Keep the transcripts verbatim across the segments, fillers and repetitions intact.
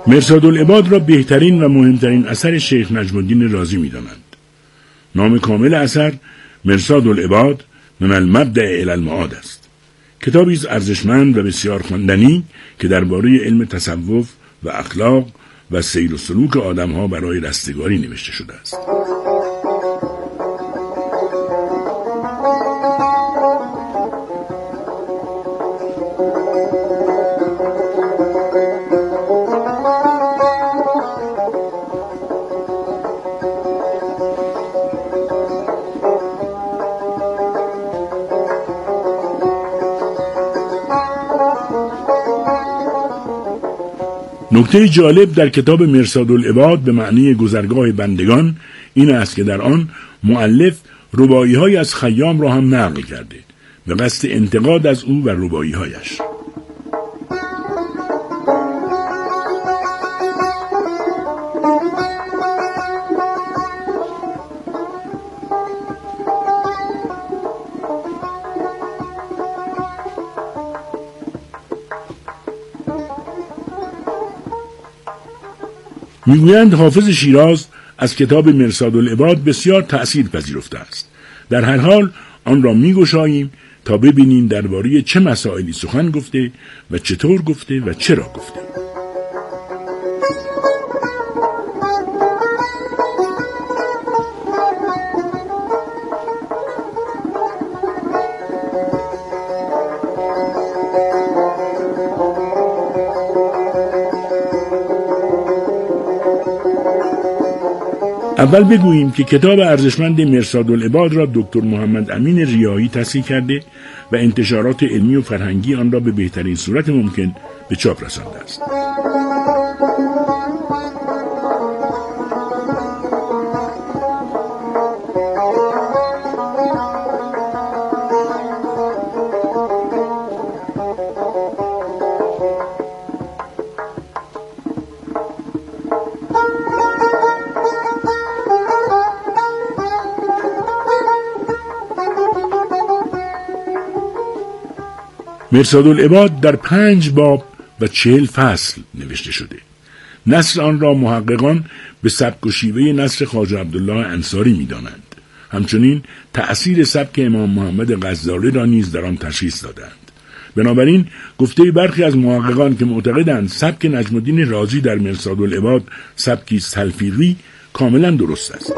مرصادالعباد را بهترین و مهمترین اثر شیخ نجم الدین رازی می‌دانند. نام کامل اثر مرصادالعباد من المبدأ الی المعاد است. کتابی است ارزشمند و بسیار خواندنی که درباره علم تصوف و اخلاق و سیر و سلوک آدم‌ها برای رستگاری نوشته شده است. نکته جالب در کتاب مرصادالعباد به معنی گذرگاه بندگان این است که در آن مؤلف رباعی‌های از خیام را هم نقل کرده به قصد انتقاد از او و رباعی‌هایش. میگویند حافظ شیراز از کتاب مرصادالعباد بسیار تأثیر پذیرفته است. در هر حال آن را میگشاییم تا ببینیم درباره چه مسائلی سخن گفته و چطور گفته و چرا گفته. اول بگوییم که کتاب ارزشمند مرصادالعباد را دکتر محمد امین ریاحی تصحیح کرده و انتشارات علمی و فرهنگی آن را به بهترین صورت ممکن به چاپ رسانده است. مرصادالعباد در پنج باب و چهل فصل نوشته شده. نثر آن را محققان به سبک و شیوه نثر خواجه عبدالله انصاری می دانند. همچنین تأثیر سبک امام محمد غزالی را نیز در آن تشخیص دادند. بنابراین گفته برخی از محققان که معتقدند سبک نجم الدین رازی در مرصادالعباد سبکی تلفیقی کاملا درست است.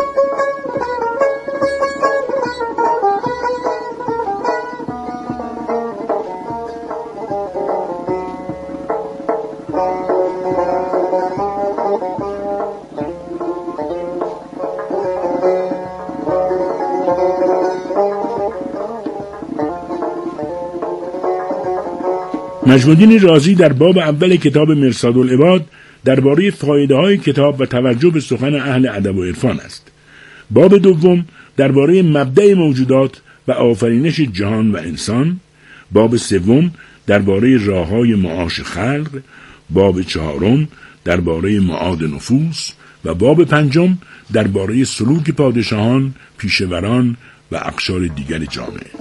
نجم الدین رازی در باب اول کتاب مرصادالعباد درباره فایده‌های کتاب و توجه به سخن اهل ادب و عرفان است. باب دوم درباره مبدأ موجودات و آفرینش جهان و انسان. باب سوم درباره راه‌های معاش خلق. باب چهارم درباره معاد نفوس و باب پنجم درباره سلوک پادشاهان، پیشوران و اقشار دیگر جامعه.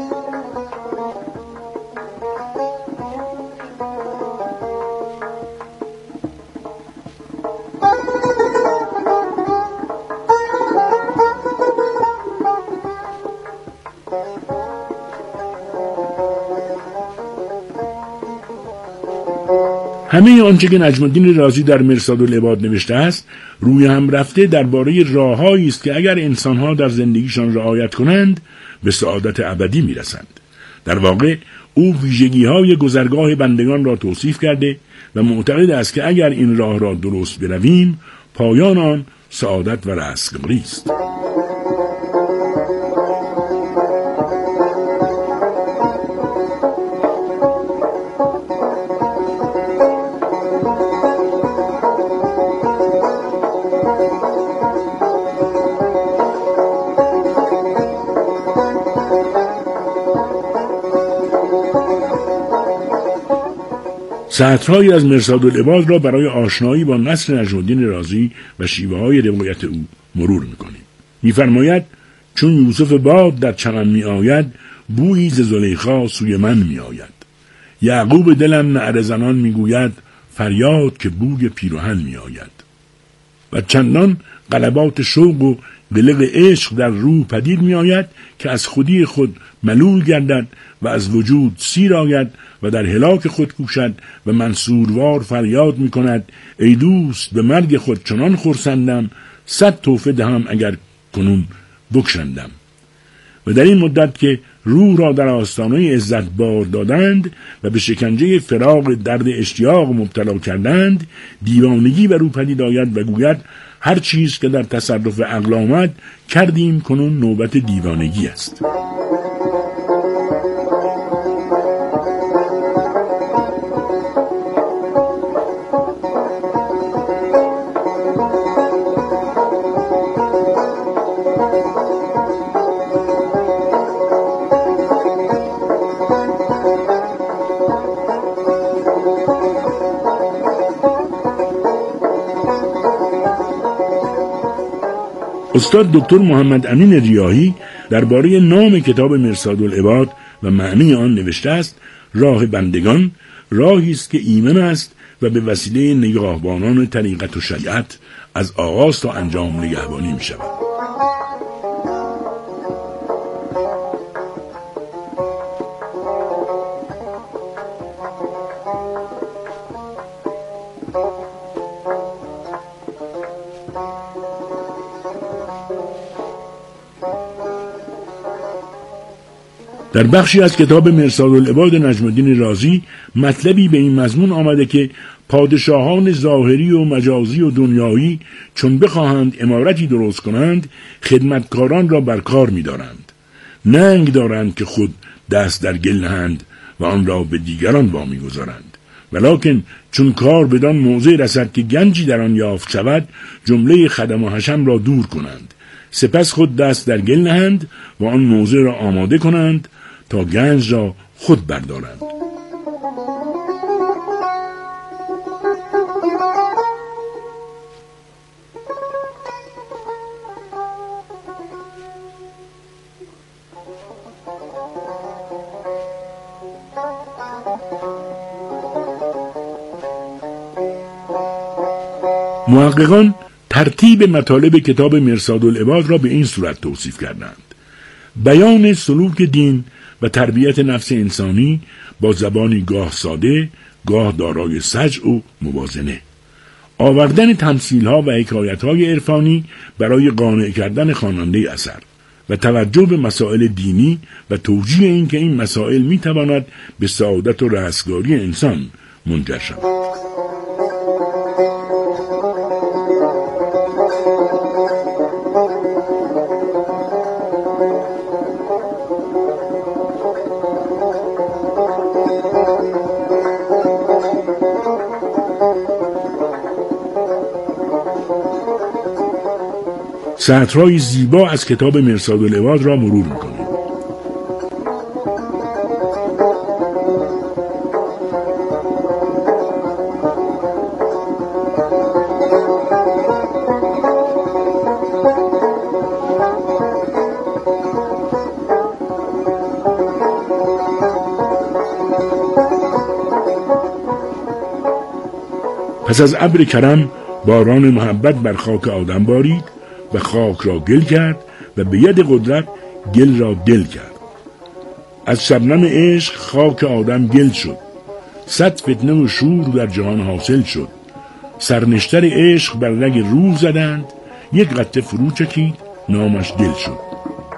همه آنچه که نجم الدین رازی در مرصادالعباد نوشته است روی هم رفته درباره راههایی است که اگر انسانها در زندگیشان رعایت کنند به سعادت ابدی میرسند. در واقع او ویژگی‌های گذرگاه بندگان را توصیف کرده و معتقد است که اگر این راه را درست برویم پایان آن سعادت و رستگاری است. سطرهایی از مرصادالعباد را برای آشنایی با نثر نجم الدین رازی و شیوه‌های روایت او مرور می‌کنیم. می‌فرماید چون یوسف باد در چمن می‌آید بویی ز زلیخا سوی من می‌آید. یعقوب دلم نعره زنان می‌گوید فریاد که بوی پیراهن می آید. و چندان غلبات شوق و قلق عشق در روح پدید می آید که از خودی خود ملول گردد و از وجود سیر آید و در هلاک خود کوشد و منصوروار فریاد می کند ای دوست به مرگ خود چنان خرسندم، صد توفه دهم اگر کنون بکشندم. و در این مدت که روح را در آستانه عزت بار دادند و به شکنجه فراق درد اشتیاق مبتلا کردند، دیوانگی بر او پدید آید و گوید هر چیز که در تصرف عقل آمد کردیم، کنون نوبت دیوانگی است. استاد دکتر محمد امین ریاحی درباره نام کتاب مرصادالعباد و معنی آن نوشته است: راه بندگان راهی است که ایمن است و به وسیله نگاهبانان طریقت و شریعت از آغاز تا انجام نگهبانی می شود. در بخشی از کتاب مرصادالعباد نجم الدین رازی مطلبی به این مضمون آمده که پادشاهان ظاهری و مجازی و دنیایی چون بخواهند امارتی درست کنند خدمتکاران را بر کار می دارند. ننگ دارند که خود دست در گل نهند و آن را به دیگران وامی گذارند. ولکن چون کار بدان موضع رسد که گنجی در آن یافت شود، جمله خدم و حشم را دور کنند، سپس خود دست در گل نهند و آن موضع را آماده کنند تا گنج را خود بردارند. محققان ترتیب مطالب کتاب مرصادالعباد را به این صورت توصیف کردند: بیان سلوک دین و تربیت نفس انسانی با زبانی گاه ساده، گاه دارای سجع و موازنه، آوردن تمثیل‌ها و حکایت‌های عرفانی برای قانع کردن خواننده اثر و توجه به مسائل دینی و توجیه این که این مسائل می‌تواند به سعادت و رستگاری انسان منجر شود. سطرهای زیبا از کتاب مرصادالعباد را مرور می‌کنیم. پس از ابر کرم باران محبت بر خاک آدم بارید و خاک را گل کرد و به ید قدرت گل را دل کرد. از شبنم عشق خاک آدم گل شد، صد فتنه و شور در جهان حاصل شد. سرنشتر عشق بر رگ روح زدند، یک قطره فرو چکید نامش دل شد.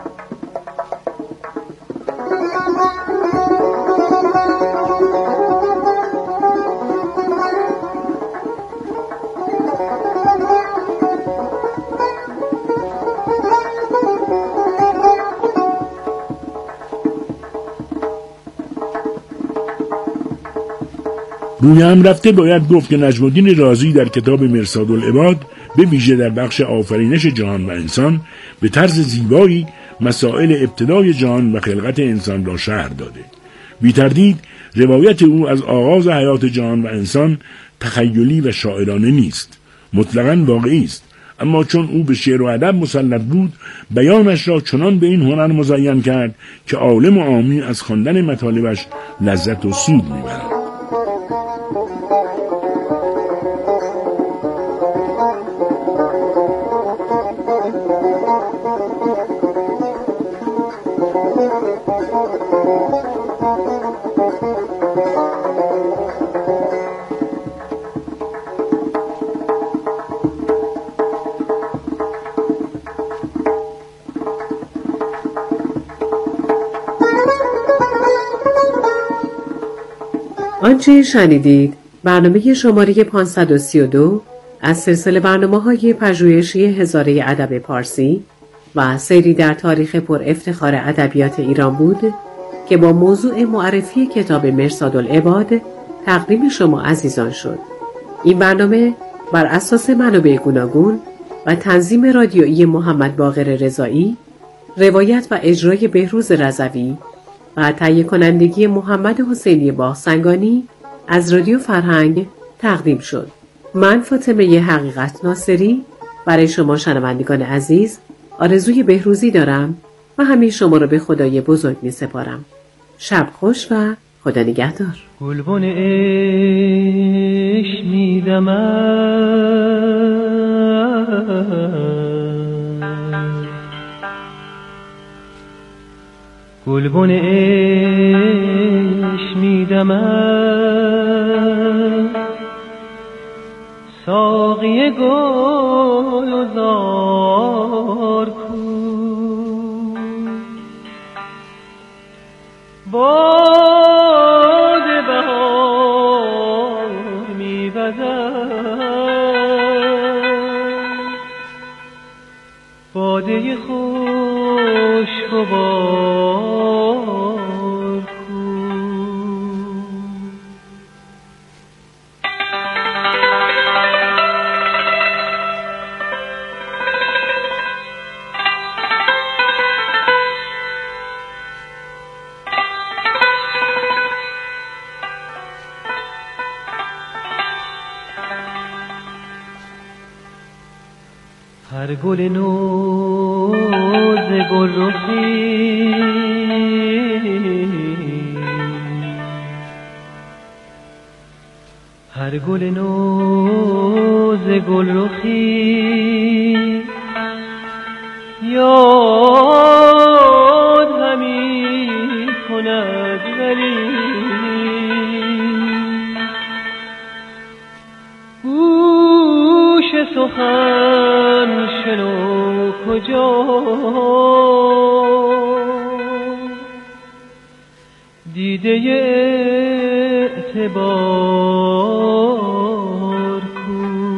روی هم رفته باید گفت که نجم الدین رازی در کتاب مرصادالعباد به ویژه در بخش آفرینش جهان و انسان به طرز زیبایی مسائل ابتدای جهان و خلقت انسان را شرح داده. بی تردید روایت او از آغاز حیات جهان و انسان تخیلی و شاعرانه نیست، مطلقاً واقعی است، اما چون او به شعر و ادب مسلط بود بیانش را چنان به این هنر مزین کرد که عالم و عامی از خواندن مطالبش لذت و سود می‌برند. آنچه شنیدید برنامه شماره پانصد و سی و دو از سلسله برنامه‌های پژوهشی هزاره ادب پارسی و سیری در تاریخ پر افتخار ادبیات ایران بود که با موضوع معرفی کتاب مرصادالعباد تقدیم شما عزیزان شد. این برنامه بر اساس منابع گوناگون و تنظیم رادیویی محمد باقر رضایی، روایت و اجرای بهروز رضوی و تهیه کنندگی محمد حسینی باغسنگانی از رادیو فرهنگ تقدیم شد. من فاطمه حقیقت ناصری برای شما شنوندگان عزیز آرزوی بهروزی دارم و همه شما رو به خدای بزرگ می سپارم. شب خوش و خدا نگهدار. گلبن عشق می دمد، گلبن عشق می دمد، ساقی گل و زار کو، باد بهار می وزد، باده خشک و بار کو. هر گل نوز گل رخی، هر گل نوز گل رخی، یاد همی کند ولی گوش سخن شنو کجا، دیده اعتبار کو.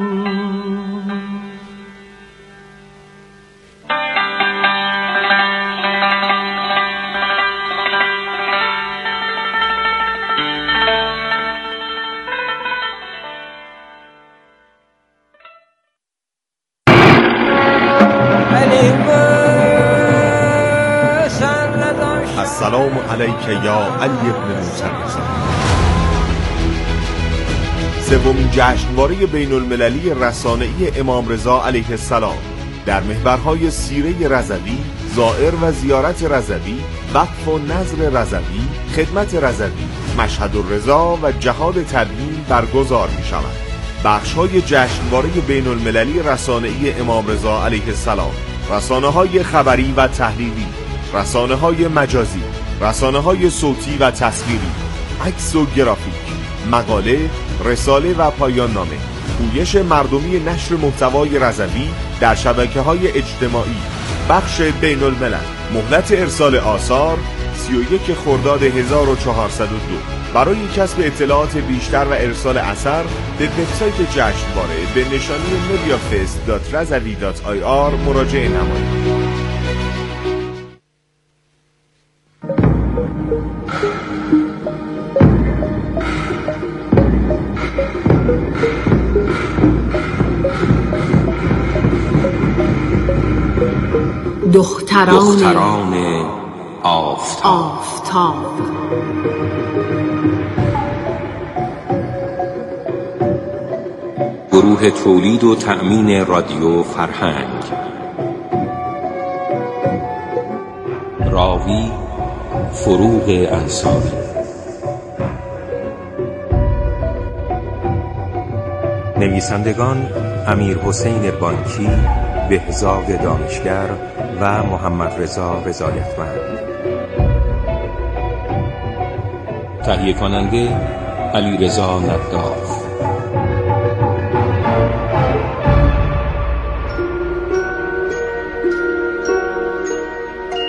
السلام علیک یا علی ابن موسی الرضا. سومین جشنواره بین المللی رسانه‌ای امام رضا علیه السلام در محورهای سیره رضوی، زائر و زیارت رضوی، وقف و نظر رضوی، خدمت رضوی، مشهد الرضا و جهاد تبیین برگزار می شود. بخش‌های جشنواره بین المللی رسانه‌ای امام رضا علیه السلام: رسانه‌های خبری و تحلیلی، رسانه‌های مجازی، رسانه‌های صوتی و تصویری، عکس و گرافیک، مقاله، رساله و پایان نامه، پویش مردمی نشر محتوای رضوی در شبکه‌های اجتماعی، بخش بین الملل. مهلت ارسال آثار سی و یک خرداد هزار و چهارصد و دو. برای کسب اطلاعات بیشتر و ارسال اثر به وبسایت جشنواره به نشانی mediafest دات رضوی دات آی آر مراجعه نمایید. دختران, دختران آفتاب, آفتاب. گروه تولید و تأمین رادیو فرهنگ. راوی فروغ انصاری. نویسندگان امیر حسین بانکی، بهزاد دانشگر و محمد رضا رضایتمند. تهیه کننده علی رضا نداف.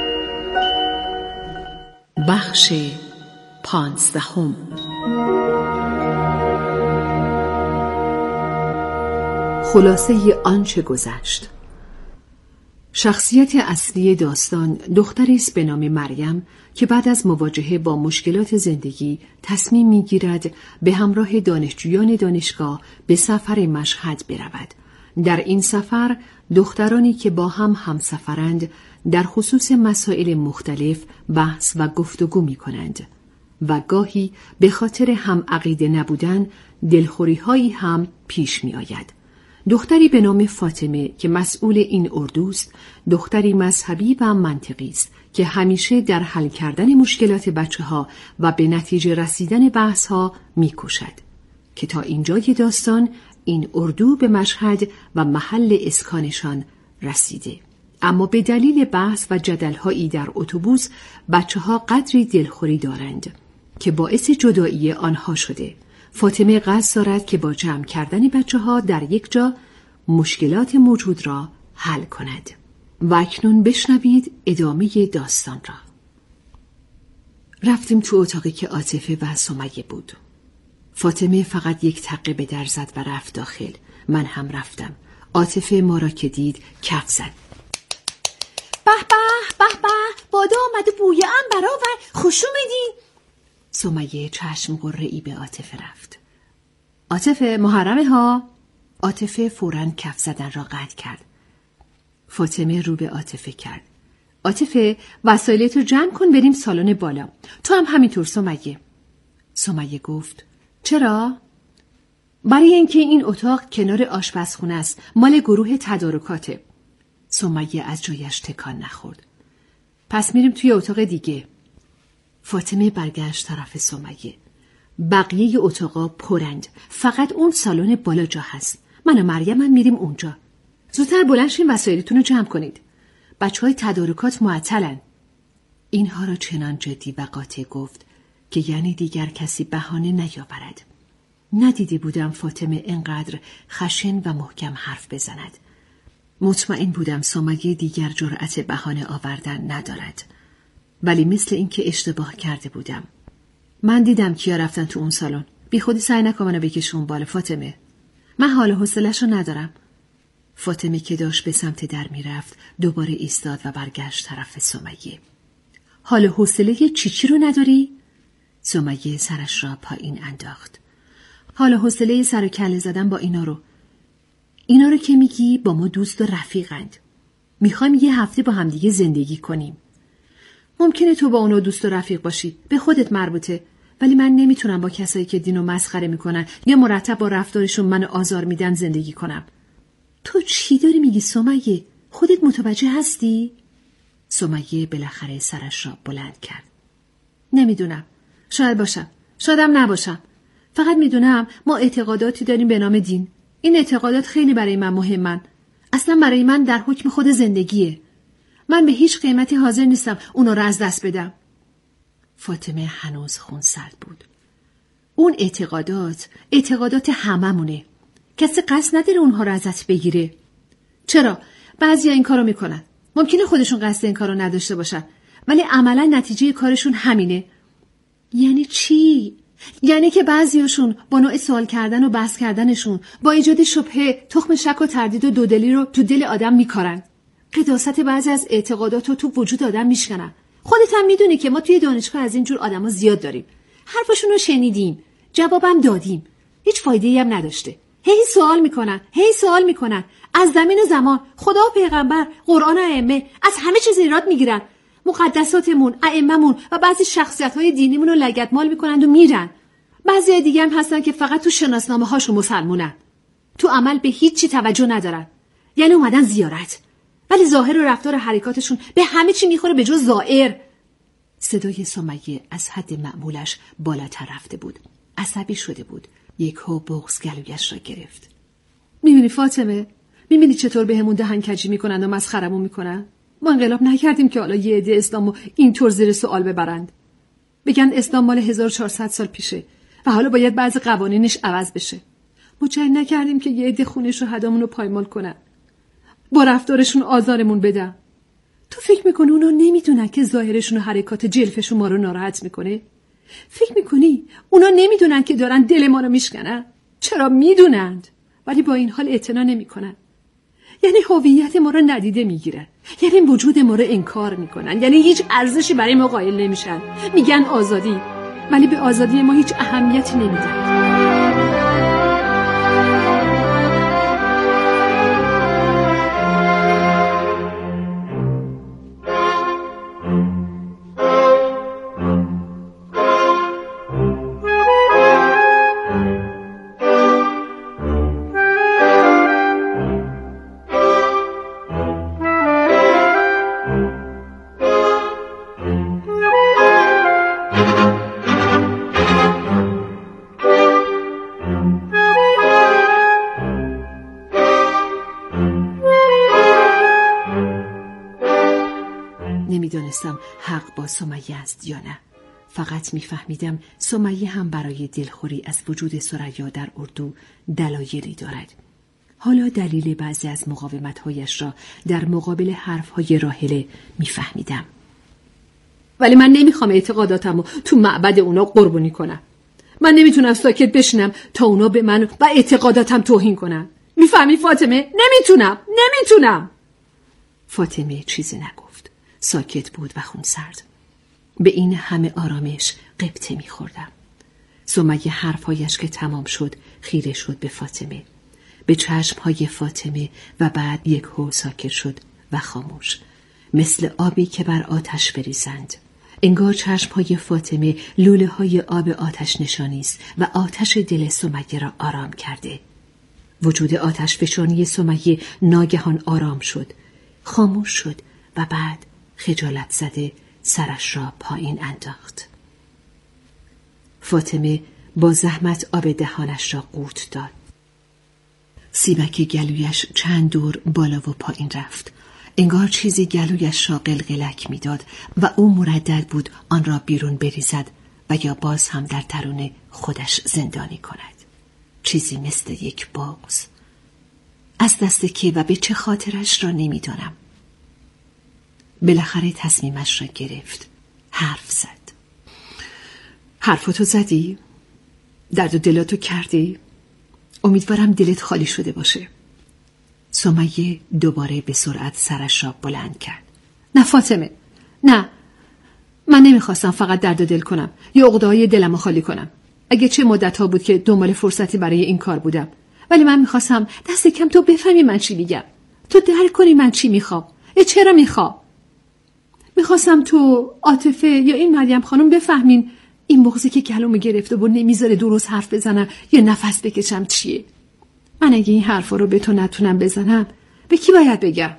بخش پانزدهم. خلاصه آنچه گذشت. شخصیت اصلی داستان دختری است به نام مریم که بعد از مواجهه با مشکلات زندگی تصمیم می‌گیرد به همراه دانشجویان دانشگاه به سفر مشهد برود. در این سفر دخترانی که با هم همسفرند در خصوص مسائل مختلف بحث و گفتگو می‌کنند و گاهی به خاطر هم عقیده نبودن دلخوری‌هایی هم پیش می‌آید. دختری به نام فاطمه که مسئول این اردوست، دختری مذهبی و منطقی است که همیشه در حل کردن مشکلات بچه‌ها و به نتیجه رسیدن بحث‌ها می‌کوشد که تا اینجای داستان این اردو به مشهد و محل اسکانشان رسیده. اما به دلیل بحث و جدل‌هایی در اتوبوس بچه‌ها قدری دلخوری دارند که باعث جدایی آنها شده. فاطمه قصد دارد که با جمع کردن بچه‌ها در یک جا مشکلات موجود را حل کند. و اکنون بشنوید ادامه داستان را. رفتیم تو اتاقی که عاطفه و سمیه بود. فاطمه فقط یک تقه به در زد و رفت داخل. من هم رفتم. عاطفه ما را که دید کف زد. به به به به، باده آمده بوی ام برآور، خوش اومدین. سمیه چشم قره‌ای به عاطفه رفت. عاطفه محرمه ها. عاطفه فوراً کف زدن را قطع کرد. فاطمه رو به عاطفه کرد. عاطفه وسایلت رو جمع کن بریم سالن بالا. تو هم همینطور سمیه. سمیه گفت چرا؟ برای اینکه این اتاق کنار آشپزخونه است، مال گروه تدارکاته. سمیه از جایش تکان نخورد. پس میریم توی اتاق دیگه. فاطمه برگشت طرف سمیه. بقیه اتاقا پرند، فقط اون سالن بالا جا هست. من و مریم هم میریم اونجا. زودتر بلند شین وسایلتون رو جمع کنید. بچهای تدارکات معطلن. اینها را چنان جدی و قاطع گفت که یعنی دیگر کسی بهانه نیاورد. ندیده بودم فاطمه اینقدر خشن و محکم حرف بزند. مطمئن بودم سمیه دیگر جرأت بهانه آوردن ندارد. ولی مثل اینکه اشتباه کرده بودم. من دیدم کیا رفتن تو اون سالن. بی خودی سعی نکن منو بکشون بالا فاطمه. من حال و حوصله‌شو ندارم. فاطمه که داشت به سمت در میرفت دوباره ایستاد و برگشت طرف سمیه. حال و حوصله چی چی رو نداری؟ سمیه سرش را پایین انداخت. حال و حوصله سر و کله زدن با اینا رو. اینا رو که میگی با ما دوست و رفیقند. میخوایم یه هفته با همدیگه زندگی کنیم. ممکنه تو با اونا دوست و رفیق باشی، به خودت مربوطه، ولی من نمیتونم با کسایی که دینو مسخره میکنن یا مرتب با رفتارشون منو آزار میدن زندگی کنم. تو چی داری میگی سمیه؟ خودت متوجه هستی؟ سمیه بالاخره سرش را بلند کرد. نمیدونم. شاید باشم. شایدم نباشم. فقط میدونم ما اعتقاداتی داریم به نام دین. این اعتقادات خیلی برای من مهمن. اصلا برای من در حکم خود زندگیه. من به هیچ قیمتی حاضر نیستم اونا رو از دست بدم. فاطمه هنوز خونسرد بود. اون اعتقادات اعتقادات هممونه. کسی قصد نداره اونها رو ازت بگیره. چرا؟ بعضیا این کارو میکنن. ممکنه خودشون قصد این کارو نداشته باشن، ولی عملا نتیجه کارشون همینه. یعنی چی؟ یعنی که بعضیاشون با نوع سوال کردن و بحث کردنشون با ایجاد شبهه تخم شک و تردید و دودلی رو تو دل آدم میکارن. قداست بعضی از اعتقادات رو تو وجود آدم میشکنن. خودت هم میدونی که ما توی دانشگاه از اینجور آدما زیاد داریم. حرفشون رو شنیدیم، جوابم دادیم، هیچ فایده‌ای هم نداشته. هی سوال میکنن، هی سوال میکنن. از زمین و زمان، خدا و پیغمبر، قرآن و ائمه، از همه چیز ایراد میگیرن. مقدساتمون، ائمه‌مون و بعضی شخصیت‌های دینیمون رو لگدمال میکنن و میرن. بعضی دیگه هم هستن که فقط تو شناسنامه‌هاشون مسلمونن. تو عمل به هیچ چی توجه ندارن. یعنی اومدن زیارت، ولی ظاهر و رفتار و حرکاتشون به همه چی میخوره به جز ظاهر. صدای سمیه از حد معمولش بالاتر رفته بود. عصبی شده بود. یکهو بغض گلویش را گرفت. میبینی فاطمه؟ میبینی چطور بهمون دهن کجی میکنن و مسخرمون میکنن؟ ما انقلاب نکردیم که حالا یه عده اسلامو اینطور زیر سوال ببرند. بگن اسلام مال هزار و چهارصد سال پیشه و حالا باید بعضی قوانینش عوض بشه. ما جای نکردیم که یه عده خونش رو هدامون رو پایمال کنن. با رفتارشون آزارمون بدن. تو فکر میکنی اونا نمیدونن که ظاهرشون و حرکات جلفشون ما رو ناراحت میکنه؟ فکر میکنی اونا نمیدونن که دارن دل ما رو میشکنن؟ چرا میدونند؟ ولی با این حال اعتنا نمی‌کنن. یعنی هویت ما رو ندیده میگیرن، یعنی وجود ما رو انکار میکنن، یعنی هیچ ارزشی برای ما قائل نمیشن. میگن آزادی، ولی به آزادی ما هیچ اهمیتی نمیدن. نمیدونستم حق با سمیه است یا نه. فقط میفهمیدم سمیه هم برای دلخوری از وجود ثریا در اردو دلایلی دارد. حالا دلیل بعضی از مقاومت‌هایش را در مقابل حرف‌های راحله میفهمیدم. ولی من نمیخوام اعتقاداتمو تو معبد اونا قربانی کنم. من نمیتونم ساکت بشینم تا اونا به من و اعتقاداتم توهین کنن. میفهمی فاطمه؟ نمیتونم، نمیتونم. فاطمه چیزی نگفت. ساکت بود و خونسرد. به این همه آرامش قبطه میخوردم. سمیه حرفهایش که تمام شد خیره شد به فاطمه، به چشمهای فاطمه و بعد یک هو ساکت شد و خاموش، مثل آبی که بر آتش بریزند. انگار چشمهای فاطمه لوله های آب آتش نشانی است و آتش دل سمیه را آرام کرده. وجود آتش فشانی سمیه ناگهان آرام شد، خاموش شد و بعد خجالت زده سرش را پایین انداخت. فاطمه با زحمت آب دهانش را قورت داد. سیبک گلویش چند دور بالا و پایین رفت. انگار چیزی گلویش را قلقلک می‌داد و او مردد بود آن را بیرون بریزد و یا باز هم در درون خودش زندانی کند. چیزی مثل یک بغض. از دست کی و به چه خاطرش را نمی‌دانم. بالاخره تصمیمش را گرفت. حرف زد. حرفتو زدی؟ درد و دلاتو کردی؟ امیدوارم دلت خالی شده باشه. سمیه دوباره به سرعت سرش را بلند کرد. نه فاطمه، نه. من نمیخواستم فقط درد و دل کنم یا عقده‌های دلم رو خالی کنم. اگه چه مدت ها بود که دنبال فرصتی برای این کار بودم، ولی من میخواستم دست کم تو بفهمی من چی میگم، تو درک کنی من چی میخوام، یا چرا میخوام. میخواستم تو، عاطفه یا این مریم خانم بفهمین این بغضی که گلومو گرفته و نمیذاره درست حرف بزنم یا نفس بکشم چیه. من اگه این حرفا رو به تو نتونم بزنم، به کی باید بگم؟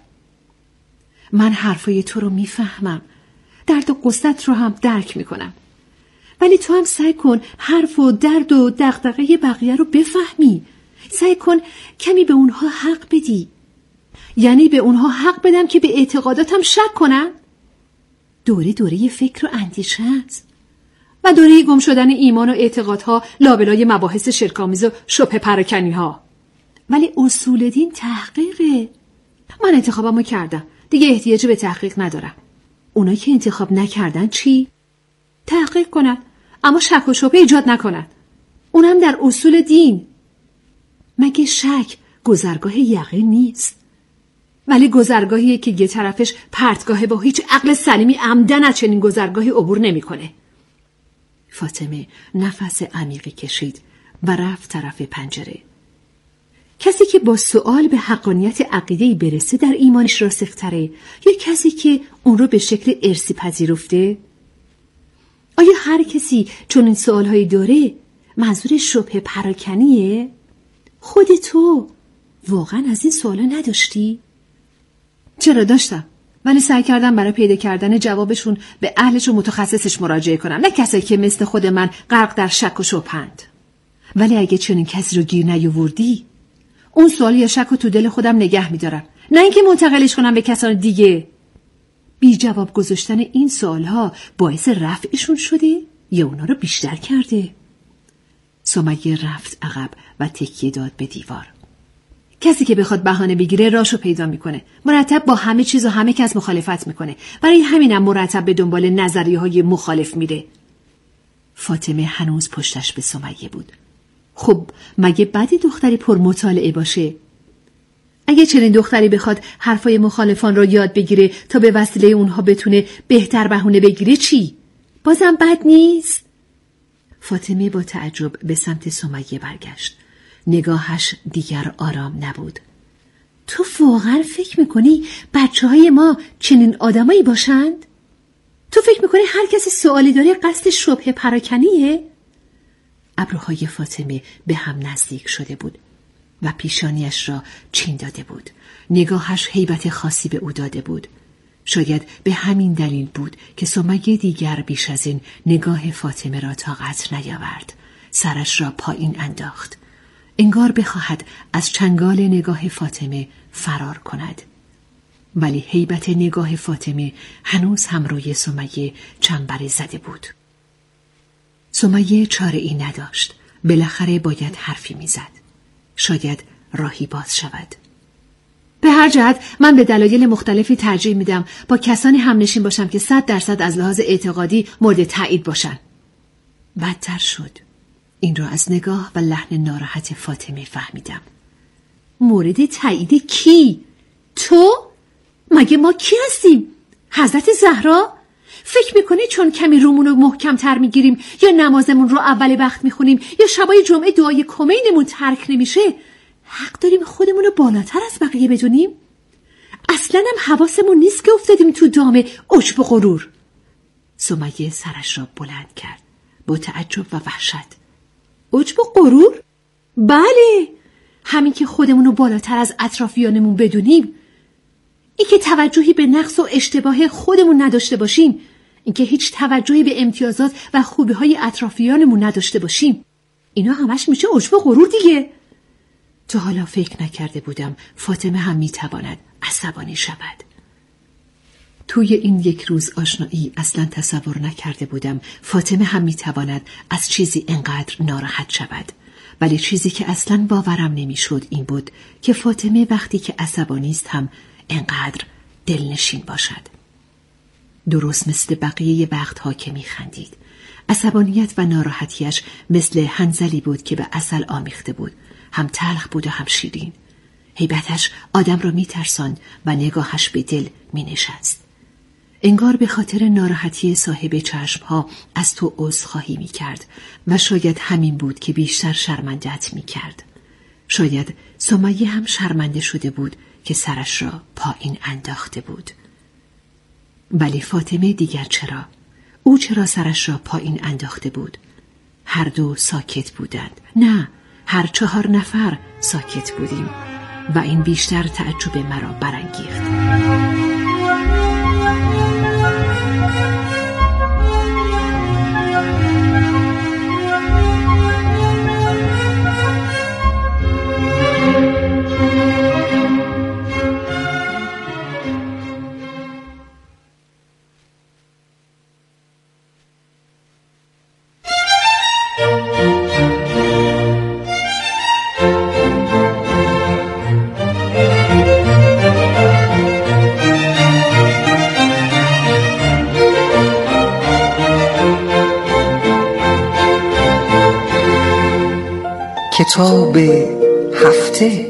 من حرفای تو رو میفهمم، درد و قصت رو هم درک میکنم، ولی تو هم سعی کن حرف و درد و دغدغه بقیه رو بفهمی. سعی کن کمی به اونها حق بدی. یعنی به اونها حق بدم که به اعتقاداتم شک کنن؟ دوره دوره فکر و اندیشه است و دوره گم شدن ایمان و اعتقادها لابلای مباحث شرک‌آمیز و شبه پراکنی‌ها. ولی اصول دین تحقیقه. من انتخابمو کردم، دیگه احتیاج به تحقیق ندارم. اونایی که انتخاب نکردن چی؟ تحقیق کنن، اما شک و شبهه ایجاد نکنن، اونم در اصول دین. مگه شک گذرگاه یقین نیست؟ ولی گذرگاهیه که یه طرفش پرتگاهه با هیچ عقل سلیمی عمدن از چنین گذرگاهی عبور نمیکنه. فاطمه نفس عمیقی کشید و رفت طرف پنجره. کسی که با سؤال به حقانیت عقیده‌ای برسه در ایمانش راسختره یا کسی که اون رو به شکل ارثی پذیرفته؟ آیا هر کسی چون این سؤال‌هایی داره منظور شبه پراکنیه؟ خود تو واقعا از این سوالا نداشتی؟ چرا داشتم، ولی سعی کردم برای پیدا کردن جوابشون به اهلش و متخصصش مراجعه کنم، نه کسی که مثل خود من غرق در شک و شبهند. ولی اگه چنین کسی رو گیر نیاوردی، اون سوال یا شک رو تو دل خودم نگه میدارم، نه اینکه منتقلش کنم به کسان دیگه. بی جواب گذاشتن این سوالها باعث رفعشون شده یا اونا رو بیشتر کرده؟ سمیه رفت عقب و تکیه داد به دیوار. کسی که بخواد بهانه بگیره راشو پیدا میکنه، مرتب با همه چیز و همه کس مخالفت میکنه، برای همینم مرتب به دنبال نظریه‌های مخالف میره. فاطمه هنوز پشتش به سمیه بود. خب مگه بدی دختری پر مطالعه باشه؟ اگه چنین دختری بخواد حرفای مخالفان را یاد بگیره تا به وسیله اونها بتونه بهتر بهونه بگیره چی؟ بازم بد نیست؟ فاطمه با تعجب به سمت سمیه برگشت. نگاهش دیگر آرام نبود. تو واقعا فکر میکنی بچه های ما چنین آدمایی باشند؟ تو فکر میکنی هر کسی سوالی داره قصد شبه پراکنیه؟ ابروهای فاطمه به هم نزدیک شده بود و پیشانیش را چین داده بود. نگاهش هیبت خاصی به او داده بود. شاید به همین دلیل بود که سمیه دیگر بیش از این نگاه فاطمه را طاقت نیاورد. سرش را پایین انداخت. انگار بخواهد از چنگال نگاه فاطمه فرار کند. ولی هیبت نگاه فاطمه هنوز هم روی سمیه چنبره زده بود. سمیه چاره ای نداشت. بالاخره باید حرفی میزد. شاید راهی باز شود. به هر جهت من به دلایل مختلفی ترجیح میدم با کسانی همنشین باشم که صد درصد از لحاظ اعتقادی مورد تایید باشن. بدتر شد. این را از نگاه و لحن ناراحت فاطمه فهمیدم. مورد تایید کی؟ تو؟ مگه ما کی هستیم؟ حضرت زهرا؟ فکر میکنی چون کمی رومون رو محکم تر میگیریم یا نمازمون رو اول وقت میخونیم یا شبای جمعه دعای کمینمون ترک نمیشه حق داریم خودمون رو بالاتر از بقیه بدونیم؟ اصلا هم حواسمون نیست که افتادیم تو دام عجب و غرور. سمیه سرش را بلند کرد با تعجب و وحشت. عجب و غرور؟ بله، همین که خودمون رو بالاتر از اطرافیانمون بدونیم، این که توجهی به نقص و اشتباه خودمون نداشته باشیم، این که هیچ توجهی به امتیازات و خوبی‌های اطرافیانمون نداشته باشیم، اینا همش میشه عجب و غرور دیگه. تا حالا فکر نکرده بودم فاطمه هم میتواند عصبانی شود. توی این یک روز آشنایی اصلا تصور نکرده بودم فاطمه هم میتواند از چیزی انقدر ناراحت شود. ولی چیزی که اصلا باورم نمیشد این بود که فاطمه وقتی که عصبانی است هم انقدر دلنشین باشد. درست مثل بقیه وقتها که میخندید. عصبانیت و ناراحتیش مثل حنظلی بود که به عسل آمیخته بود. هم تلخ بود و هم شیرین. هیبتش آدم را میترساند و نگاهش به دل مینشست. انگار به خاطر ناراحتی صاحب چشمها از تو عذرخواهی میکرد و شاید همین بود که بیشتر شرمنده‌ات میکرد. شاید سمیه هم شرمنده شده بود که سرش را پایین انداخته بود. ولی فاطمه دیگر چرا؟ او چرا سرش را پایین انداخته بود؟ هر دو ساکت بودند. نه، هر چهار نفر ساکت بودیم و این بیشتر تعجب مرا برانگیخت. کتاب هفته.